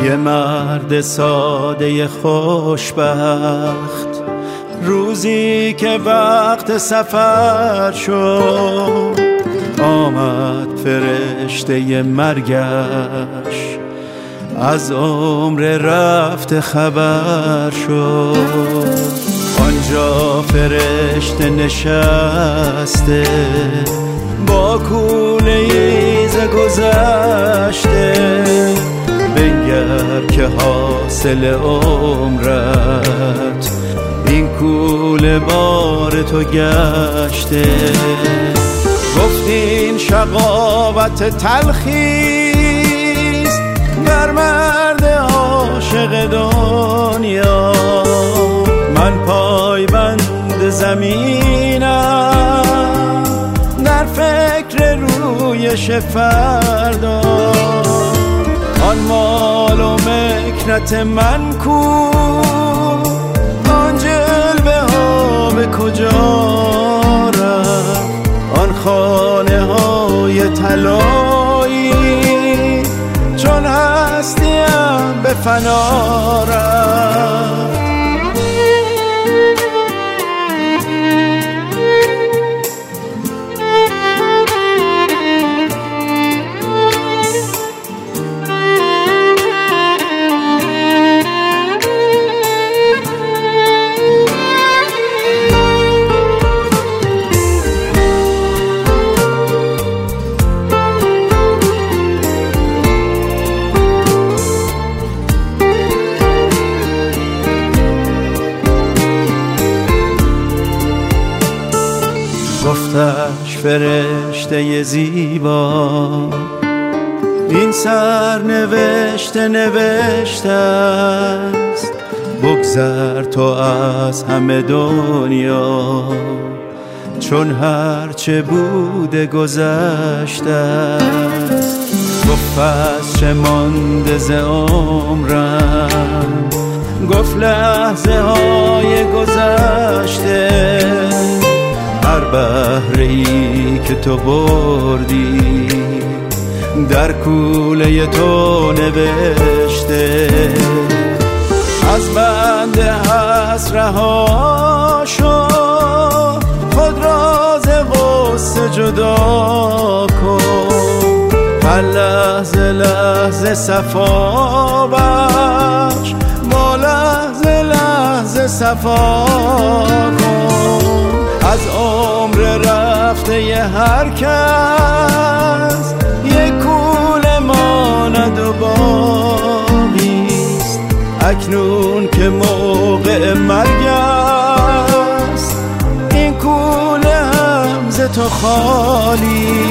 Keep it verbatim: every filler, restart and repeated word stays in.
یه مرد ساده خوشبخت، روزی که وقت سفر شد آمد فرشته مرگش، از عمر رفته خبر شد. آنجا فرشته نشسته با کوله ز گذشته، بنگر که حاصل عمرت این کوله بار تو گشته. گفتین شقاوت تلخیست بر مرد عاشق دنیا، من پای بند زمینم در فکر رویش فردا. آن مال و مکنت من کو، آن جلوه ها به کجا رفت، آن خانه های طلایی چون هستیم به فنا رفت. گفتش فرشته زیبا این سرنوشته نوشته است، بگذر تو از همه دنیا چون هرچه بوده گذشته است. گفت پس چه مانده ز عمرم، گفت لحظه های گذشته، هر بهره‌ای که تو بردی در کوله تو نوشته. از بند هست رها شو، خود را ز غصه جدا کن، هر لحظه لحظه صفا بخش، با لحظه لحظه صفا کن. از عمر رفته ی هر کس یک کوله ماند و باقیست، اکنون که موقع مرگ است این کوله هم ز تو خالی.